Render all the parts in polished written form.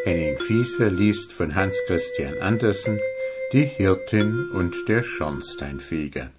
Henning Fieser liest von Hans Christian Andersen Die Hirtin und der Schornsteinfeger.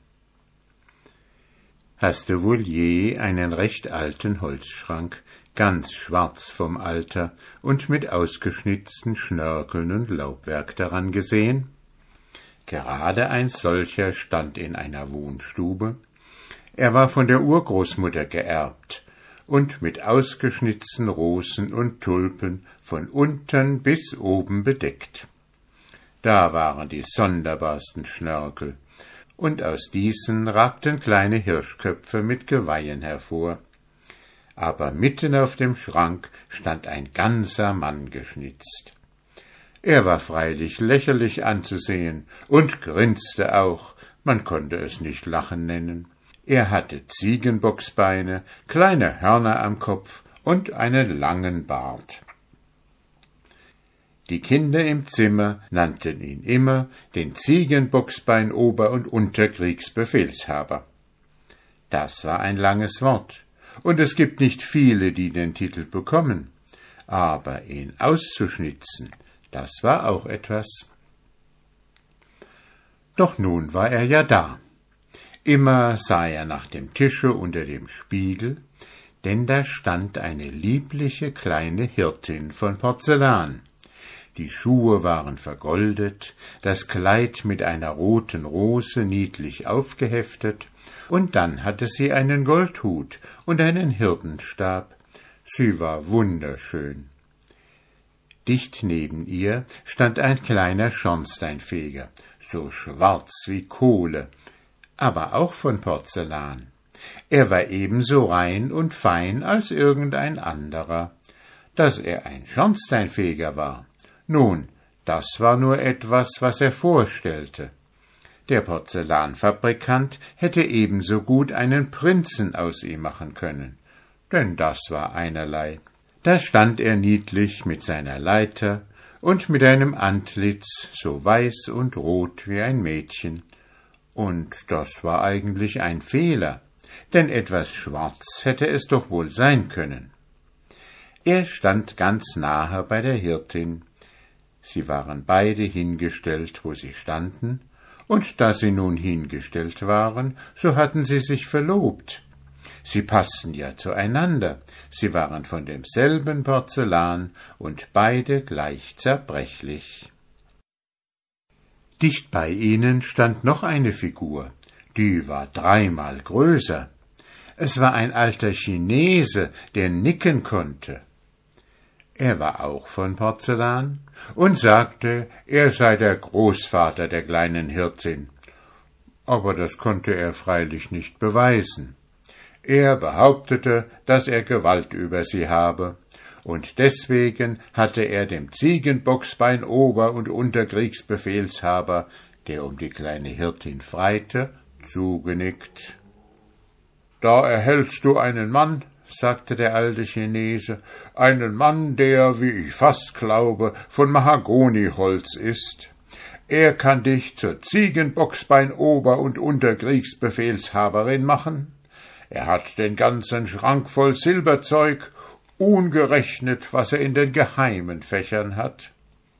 Hast du wohl je einen recht alten Holzschrank, ganz schwarz vom Alter und mit ausgeschnitzten Schnörkeln und Laubwerk daran gesehen? Gerade ein solcher stand in einer Wohnstube. Er war von der Urgroßmutter geerbt und mit ausgeschnitzten Rosen und Tulpen von unten bis oben bedeckt. Da waren die sonderbarsten Schnörkel, und aus diesen ragten kleine Hirschköpfe mit Geweihen hervor. Aber mitten auf dem Schrank stand ein ganzer Mann geschnitzt. Er war freilich lächerlich anzusehen und grinste auch, man konnte es nicht Lachen nennen. Er hatte Ziegenbocksbeine, kleine Hörner am Kopf und einen langen Bart. Die Kinder im Zimmer nannten ihn immer den Ziegenbocksbein Ober- und Unterkriegsbefehlshaber. Das war ein langes Wort, und es gibt nicht viele, die den Titel bekommen, aber ihn auszuschnitzen, das war auch etwas. Doch nun war er ja da. Immer sah er nach dem Tische unter dem Spiegel, denn da stand eine liebliche kleine Hirtin von Porzellan. Die Schuhe waren vergoldet, das Kleid mit einer roten Rose niedlich aufgeheftet, und dann hatte sie einen Goldhut und einen Hirdenstab. Sie war wunderschön. Dicht neben ihr stand ein kleiner Schornsteinfeger, so schwarz wie Kohle, aber auch von Porzellan. Er war ebenso rein und fein als irgendein anderer. Dass er ein Schornsteinfeger war, nun, das war nur etwas, was er vorstellte. Der Porzellanfabrikant hätte ebenso gut einen Prinzen aus ihm machen können, denn das war einerlei. Da stand er niedlich mit seiner Leiter und mit einem Antlitz so weiß und rot wie ein Mädchen. Und das war eigentlich ein Fehler, denn etwas schwarz hätte es doch wohl sein können. Er stand ganz nahe bei der Hirtin. Sie waren beide hingestellt, wo sie standen, und da sie nun hingestellt waren, so hatten sie sich verlobt. Sie passten ja zueinander, sie waren von demselben Porzellan und beide gleich zerbrechlich. Dicht bei ihnen stand noch eine Figur, die war 3-mal größer. Es war ein alter Chinese, der nicken konnte. Er war auch von Porzellan und sagte, er sei der Großvater der kleinen Hirtin. Aber das konnte er freilich nicht beweisen. Er behauptete, dass er Gewalt über sie habe, und deswegen hatte er dem Ziegenbocksbein Ober- und Unterkriegsbefehlshaber, der um die kleine Hirtin freite, zugenickt. »Da erhältst du einen Mann«, sagte der alte Chinese, »einen Mann, der, wie ich fast glaube, von Mahagoniholz ist. Er kann dich zur Ziegenbocksbein Ober- und Unterkriegsbefehlshaberin machen. Er hat den ganzen Schrank voll Silberzeug, ungerechnet, was er in den geheimen Fächern hat.«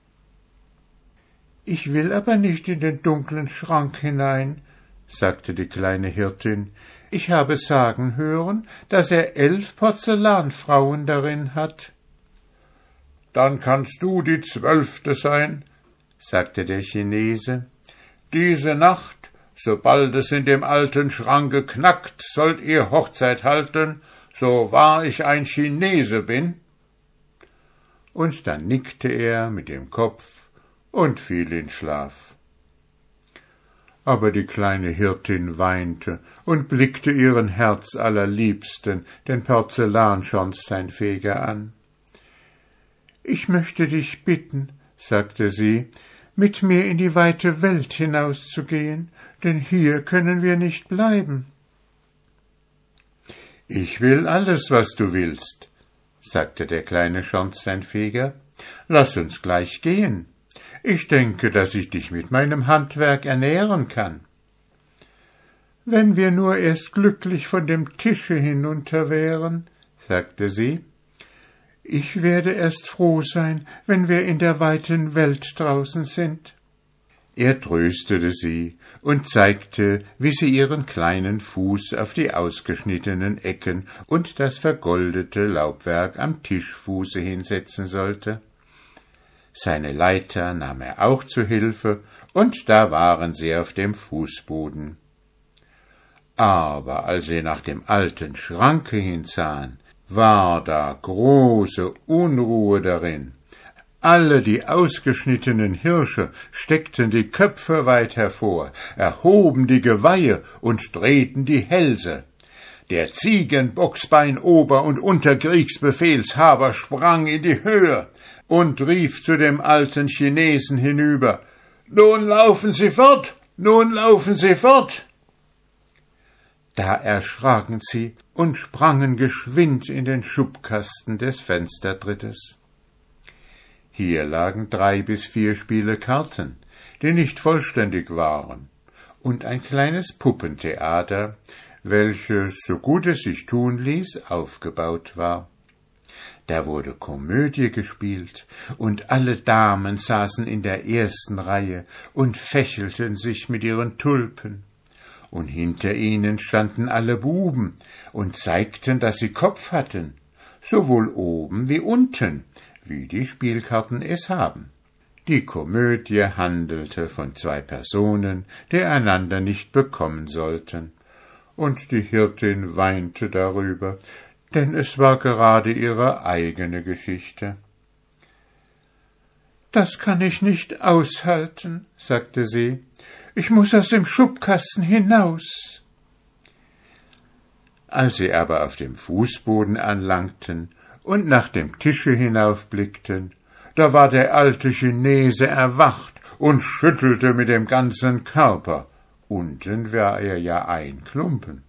»Ich will aber nicht in den dunklen Schrank hinein«, sagte die kleine Hirtin. »Ich habe sagen hören, dass er 11 Porzellanfrauen darin hat.« »Dann kannst du die 12. sein«, sagte der Chinese. »Diese Nacht, sobald es in dem alten Schranke knackt, sollt ihr Hochzeit halten, so wahr ich ein Chinese bin.« Und dann nickte er mit dem Kopf und fiel in Schlaf. Aber die kleine Hirtin weinte und blickte ihren Herzallerliebsten, den Porzellanschornsteinfeger, an. »Ich möchte dich bitten«, sagte sie, »mit mir in die weite Welt hinauszugehen, denn hier können wir nicht bleiben.« »Ich will alles, was du willst«, sagte der kleine Schornsteinfeger. »Lass uns gleich gehen. Ich denke, dass ich dich mit meinem Handwerk ernähren kann.« »Wenn wir nur erst glücklich von dem Tische hinunter wären«, sagte sie. Ich werde erst froh sein, wenn wir in der weiten Welt draußen sind. Er tröstete sie und zeigte, wie sie ihren kleinen Fuß auf die ausgeschnittenen Ecken und das vergoldete Laubwerk am Tischfuße hinsetzen sollte. Seine Leiter nahm er auch zu Hilfe, und da waren sie auf dem Fußboden. Aber als sie nach dem alten Schranke hinsahen, war da große Unruhe darin. Alle die ausgeschnittenen Hirsche steckten die Köpfe weit hervor, erhoben die Geweihe und drehten die Hälse. Der Ziegenbocksbein-Ober- und Unterkriegsbefehlshaber sprang in die Höhe und rief zu dem alten Chinesen hinüber: »Nun laufen Sie fort! Nun laufen Sie fort!« Da erschraken sie und sprangen geschwind in den Schubkasten des Fenstertrittes. Hier lagen 3 bis 4 Spiele Karten, die nicht vollständig waren, und ein kleines Puppentheater, welches, so gut es sich tun ließ, aufgebaut war. Da wurde Komödie gespielt, und alle Damen saßen in der ersten Reihe und fächelten sich mit ihren Tulpen. Und hinter ihnen standen alle Buben und zeigten, dass sie Kopf hatten, sowohl oben wie unten, wie die Spielkarten es haben. Die Komödie handelte von 2 Personen, die einander nicht bekommen sollten, und die Hirtin weinte darüber, denn es war gerade ihre eigene Geschichte. »Das kann ich nicht aushalten«, sagte sie. »Ich muß aus dem Schubkasten hinaus.« Als sie aber auf dem Fußboden anlangten und nach dem Tische hinaufblickten, da war der alte Chinese erwacht und schüttelte mit dem ganzen Körper. Unten war er ja ein Klumpen.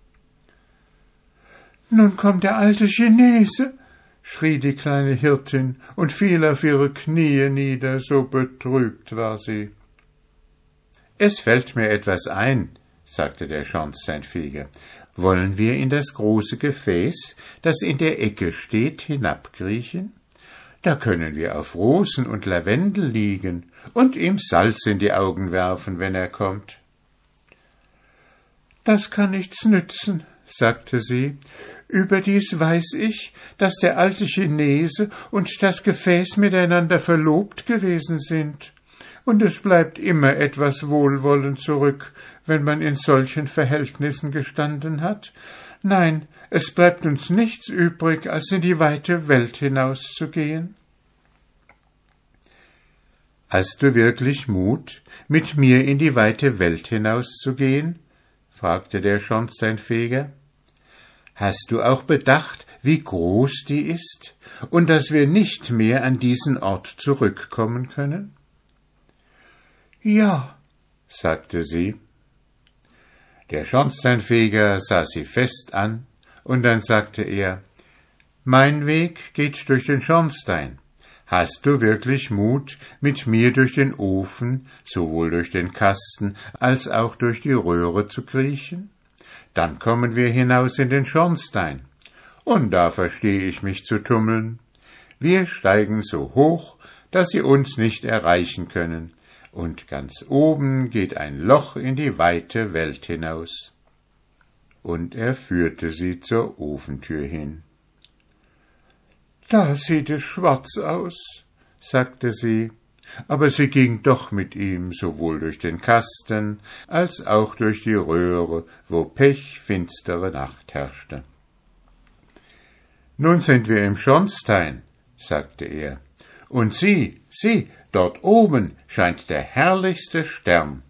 »Nun kommt der alte Chinese«, schrie die kleine Hirtin und fiel auf ihre Knie nieder, so betrübt war sie. »Es fällt mir etwas ein«, sagte der Schornsteinfeger. »Wollen wir in das große Gefäß, das in der Ecke steht, hinabkriechen? Da können wir auf Rosen und Lavendel liegen und ihm Salz in die Augen werfen, wenn er kommt.« »Das kann nichts nützen«, sagte sie. »Überdies weiß ich, dass der alte Chinese und das Gefäß miteinander verlobt gewesen sind. Und es bleibt immer etwas Wohlwollen zurück, wenn man in solchen Verhältnissen gestanden hat. Nein, es bleibt uns nichts übrig, als in die weite Welt hinauszugehen.« »Hast du wirklich Mut, mit mir in die weite Welt hinauszugehen?« fragte der Schornsteinfeger. »Hast du auch bedacht, wie groß die ist und dass wir nicht mehr an diesen Ort zurückkommen können?« »Ja«, sagte sie. Der Schornsteinfeger sah sie fest an, und dann sagte er: »Mein Weg geht durch den Schornstein. Hast du wirklich Mut, mit mir durch den Ofen, sowohl durch den Kasten als auch durch die Röhre zu kriechen? Dann kommen wir hinaus in den Schornstein, und da verstehe ich mich zu tummeln. Wir steigen so hoch, dass sie uns nicht erreichen können, und ganz oben geht ein Loch in die weite Welt hinaus.« Und er führte sie zur Ofentür hin. »Da sieht es schwarz aus«, sagte sie, aber sie ging doch mit ihm sowohl durch den Kasten als auch durch die Röhre, wo pechfinstere Nacht herrschte. »Nun sind wir im Schornstein«, sagte er, »und sieh, dort oben scheint der herrlichste Stern.«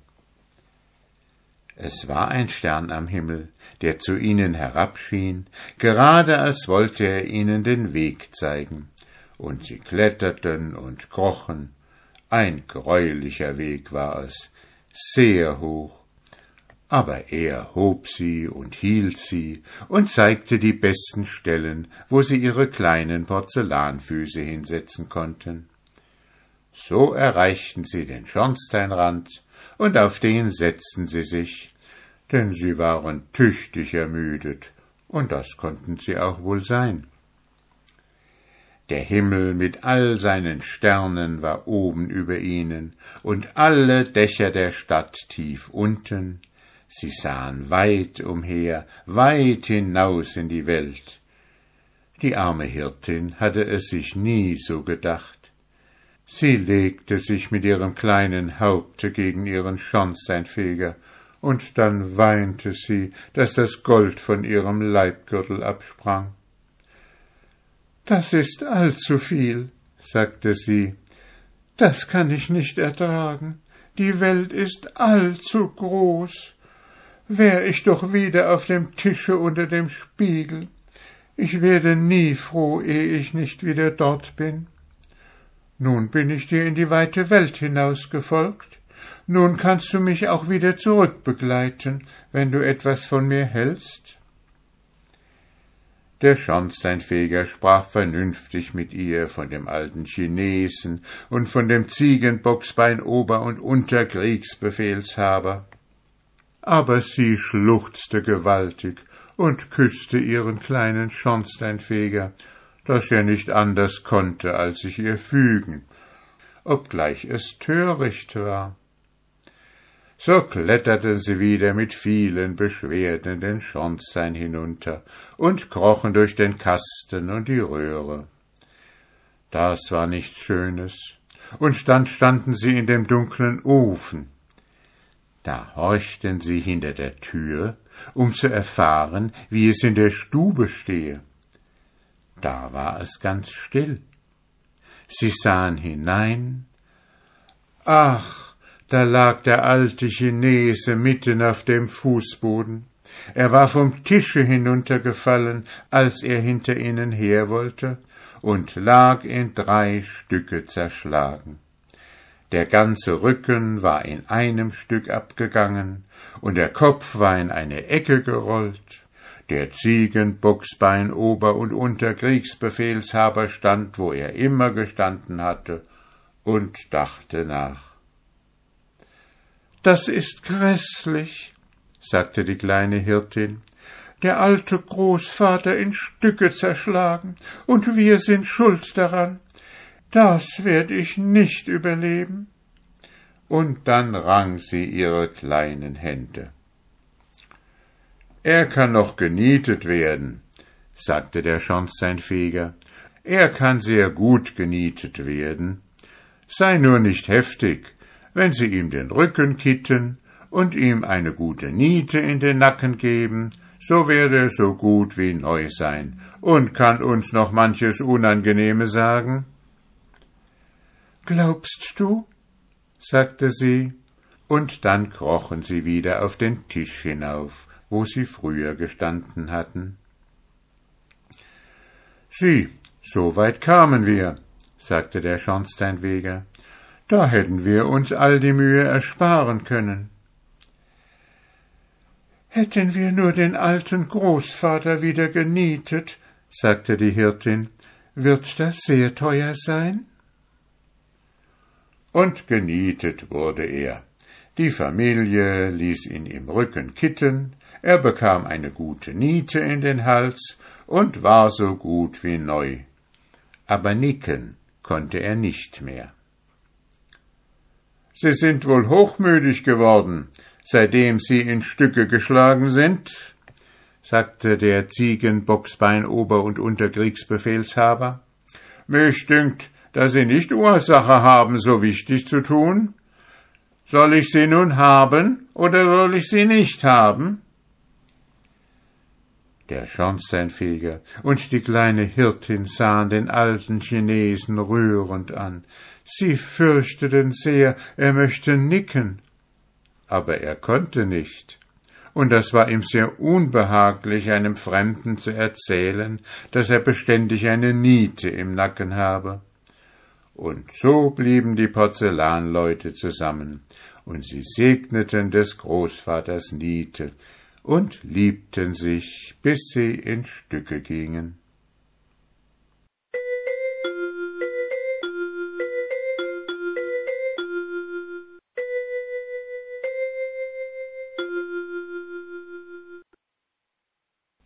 Es war ein Stern am Himmel, der zu ihnen herabschien, gerade als wollte er ihnen den Weg zeigen, und sie kletterten und krochen. Ein greulicher Weg war es, sehr hoch, aber er hob sie und hielt sie und zeigte die besten Stellen, wo sie ihre kleinen Porzellanfüße hinsetzen konnten. So erreichten sie den Schornsteinrand, und auf den setzten sie sich, denn sie waren tüchtig ermüdet, und das konnten sie auch wohl sein. Der Himmel mit all seinen Sternen war oben über ihnen, und alle Dächer der Stadt tief unten. Sie sahen weit umher, weit hinaus in die Welt. Die arme Hirtin hatte es sich nie so gedacht. Sie legte sich mit ihrem kleinen Haupte gegen ihren Schornsteinfeger, und dann weinte sie, daß das Gold von ihrem Leibgürtel absprang. »Das ist allzu viel«, sagte sie, »das kann ich nicht ertragen. Die Welt ist allzu groß. Wär ich doch wieder auf dem Tische unter dem Spiegel. Ich werde nie froh, ehe ich nicht wieder dort bin. Nun bin ich dir in die weite Welt hinausgefolgt. Nun kannst du mich auch wieder zurückbegleiten, wenn du etwas von mir hältst.« Der Schornsteinfeger sprach vernünftig mit ihr von dem alten Chinesen und von dem Ziegenbocksbein Ober- und Unterkriegsbefehlshaber. Aber sie schluchzte gewaltig und küßte ihren kleinen Schornsteinfeger, dass er nicht anders konnte, als sich ihr fügen, obgleich es töricht war. So kletterten sie wieder mit vielen Beschwerden den Schornstein hinunter und krochen durch den Kasten und die Röhre. Das war nichts Schönes, und dann standen sie in dem dunklen Ofen. Da horchten sie hinter der Tür, um zu erfahren, wie es in der Stube stehe. Da war es ganz still. Sie sahen hinein. Ach, da lag der alte Chinese mitten auf dem Fußboden. Er war vom Tische hinuntergefallen, als er hinter ihnen her wollte, und lag in 3 Stücke zerschlagen. Der ganze Rücken war in einem Stück abgegangen, und der Kopf war in eine Ecke gerollt. Der Ziegenbocksbein Ober- und Unterkriegsbefehlshaber stand, wo er immer gestanden hatte, und dachte nach. »Das ist grässlich«, sagte die kleine Hirtin, »der alte Großvater in Stücke zerschlagen, und wir sind schuld daran. Das werd ich nicht überleben.« Und dann rang sie ihre kleinen Hände. »Er kann noch genietet werden«, sagte der Schornsteinfeger. »Er kann sehr gut genietet werden. Sei nur nicht heftig, wenn Sie ihm den Rücken kitten und ihm eine gute Niete in den Nacken geben, so werde er so gut wie neu sein und kann uns noch manches Unangenehme sagen.« »Glaubst du?«, sagte sie, und dann krochen sie wieder auf den Tisch hinauf, wo sie früher gestanden hatten. »Sieh, so weit kamen wir«, sagte der Schornsteinfeger. »Da hätten wir uns all die Mühe ersparen können.« »Hätten wir nur den alten Großvater wieder genietet«, sagte die Hirtin, »wird das sehr teuer sein?« Und genietet wurde er. Die Familie ließ ihn im Rücken kitten, er bekam eine gute Niete in den Hals und war so gut wie neu. Aber nicken konnte er nicht mehr. »Sie sind wohl hochmütig geworden, seitdem Sie in Stücke geschlagen sind«, sagte der Ziegenbocksbein Ober- und Unterkriegsbefehlshaber. »Mich dünkt, dass Sie nicht Ursache haben, so wichtig zu tun. Soll ich Sie nun haben, oder soll ich Sie nicht haben?« Der Schornsteinfeger und die kleine Hirtin sahen den alten Chinesen rührend an. Sie fürchteten sehr, er möchte nicken, aber er konnte nicht, und das war ihm sehr unbehaglich, einem Fremden zu erzählen, dass er beständig eine Niete im Nacken habe. Und so blieben die Porzellanleute zusammen, und sie segneten des Großvaters Niete und liebten sich, bis sie in Stücke gingen.